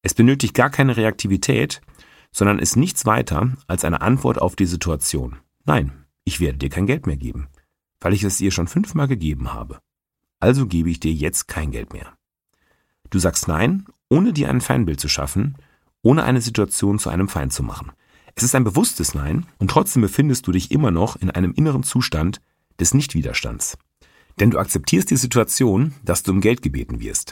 Es benötigt gar keine Reaktivität, sondern ist nichts weiter als eine Antwort auf die Situation. Nein, ich werde dir kein Geld mehr geben, weil ich es dir schon 5-mal gegeben habe. Also gebe ich dir jetzt kein Geld mehr. Du sagst Nein, ohne dir ein Feindbild zu schaffen, ohne eine Situation zu einem Feind zu machen. Es ist ein bewusstes Nein und trotzdem befindest du dich immer noch in einem inneren Zustand des Nichtwiderstands. Denn du akzeptierst die Situation, dass du um Geld gebeten wirst.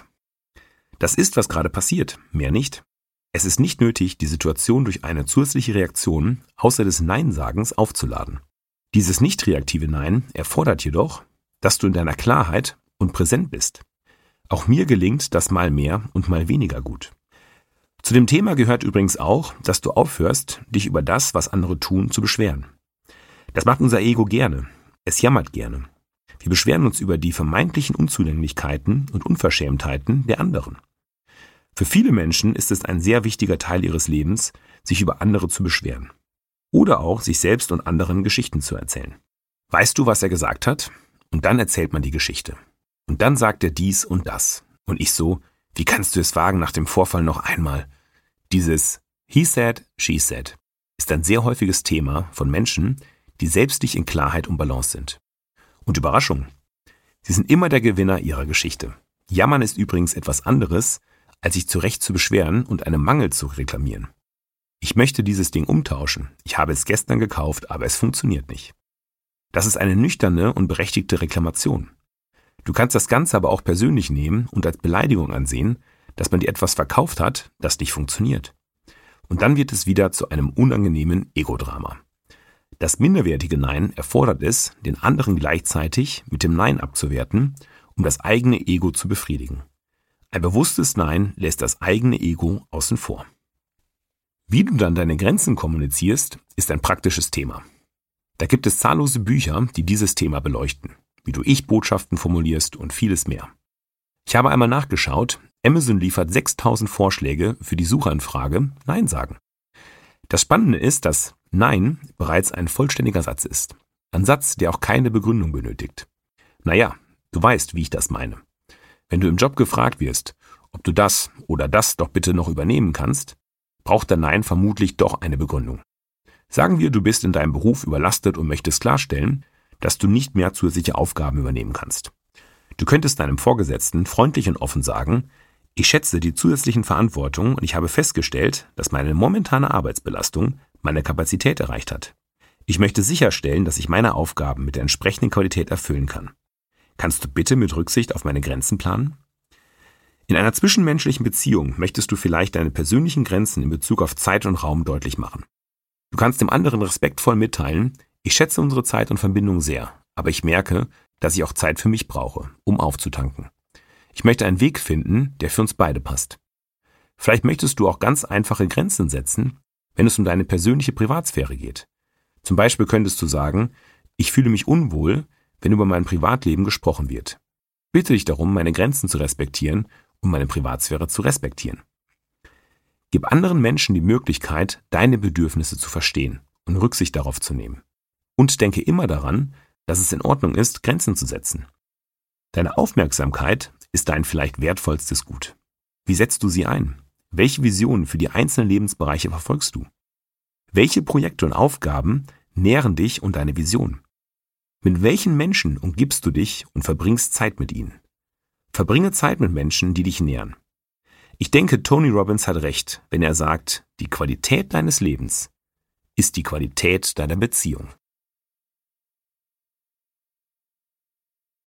Das ist, was gerade passiert, mehr nicht. Es ist nicht nötig, die Situation durch eine zusätzliche Reaktion außer des Nein-Sagens aufzuladen. Dieses nicht reaktive Nein erfordert jedoch, dass du in deiner Klarheit und präsent bist. Auch mir gelingt das mal mehr und mal weniger gut. Zu dem Thema gehört übrigens auch, dass du aufhörst, dich über das, was andere tun, zu beschweren. Das macht unser Ego gerne. Es jammert gerne. Wir beschweren uns über die vermeintlichen Unzulänglichkeiten und Unverschämtheiten der anderen. Für viele Menschen ist es ein sehr wichtiger Teil ihres Lebens, sich über andere zu beschweren. Oder auch sich selbst und anderen Geschichten zu erzählen. Weißt du, was er gesagt hat? Und dann erzählt man die Geschichte. Und dann sagt er dies und das. Und ich so, wie kannst du es wagen nach dem Vorfall noch einmal? Dieses He said, she said ist ein sehr häufiges Thema von Menschen, die selbst nicht in Klarheit und Balance sind. Und Überraschung, sie sind immer der Gewinner ihrer Geschichte. Jammern ist übrigens etwas anderes, als sich zu Recht zu beschweren und einen Mangel zu reklamieren. Ich möchte dieses Ding umtauschen. Ich habe es gestern gekauft, aber es funktioniert nicht. Das ist eine nüchterne und berechtigte Reklamation. Du kannst das Ganze aber auch persönlich nehmen und als Beleidigung ansehen, dass man dir etwas verkauft hat, das nicht funktioniert. Und dann wird es wieder zu einem unangenehmen Ego-Drama. Das minderwertige Nein erfordert es, den anderen gleichzeitig mit dem Nein abzuwerten, um das eigene Ego zu befriedigen. Ein bewusstes Nein lässt das eigene Ego außen vor. Wie du dann deine Grenzen kommunizierst, ist ein praktisches Thema. Da gibt es zahllose Bücher, die dieses Thema beleuchten, wie du Ich-Botschaften formulierst und vieles mehr. Ich habe einmal nachgeschaut, Amazon liefert 6000 Vorschläge für die Suchanfrage Nein sagen. Das Spannende ist, dass Nein bereits ein vollständiger Satz ist. Ein Satz, der auch keine Begründung benötigt. Naja, du weißt, wie ich das meine. Wenn du im Job gefragt wirst, ob du das oder das doch bitte noch übernehmen kannst, braucht dein Nein vermutlich doch eine Begründung. Sagen wir, du bist in deinem Beruf überlastet und möchtest klarstellen, dass du nicht mehr zusätzliche Aufgaben übernehmen kannst. Du könntest deinem Vorgesetzten freundlich und offen sagen, ich schätze die zusätzlichen Verantwortung und ich habe festgestellt, dass meine momentane Arbeitsbelastung meine Kapazität erreicht hat. Ich möchte sicherstellen, dass ich meine Aufgaben mit der entsprechenden Qualität erfüllen kann. Kannst du bitte mit Rücksicht auf meine Grenzen planen? In einer zwischenmenschlichen Beziehung möchtest du vielleicht deine persönlichen Grenzen in Bezug auf Zeit und Raum deutlich machen. Du kannst dem anderen respektvoll mitteilen, ich schätze unsere Zeit und Verbindung sehr, aber ich merke, dass ich auch Zeit für mich brauche, um aufzutanken. Ich möchte einen Weg finden, der für uns beide passt. Vielleicht möchtest du auch ganz einfache Grenzen setzen, wenn es um deine persönliche Privatsphäre geht. Zum Beispiel könntest du sagen, ich fühle mich unwohl, wenn über mein Privatleben gesprochen wird. Bitte dich darum, meine Grenzen zu respektieren und meine Privatsphäre zu respektieren. Gib anderen Menschen die Möglichkeit, deine Bedürfnisse zu verstehen und Rücksicht darauf zu nehmen. Und denke immer daran, dass es in Ordnung ist, Grenzen zu setzen. Deine Aufmerksamkeit ist dein vielleicht wertvollstes Gut. Wie setzt du sie ein? Welche Visionen für die einzelnen Lebensbereiche verfolgst du? Welche Projekte und Aufgaben nähren dich und deine Vision? Mit welchen Menschen umgibst du dich und verbringst Zeit mit ihnen? Verbringe Zeit mit Menschen, die dich nähren. Ich denke, Tony Robbins hat recht, wenn er sagt, die Qualität deines Lebens ist die Qualität deiner Beziehung.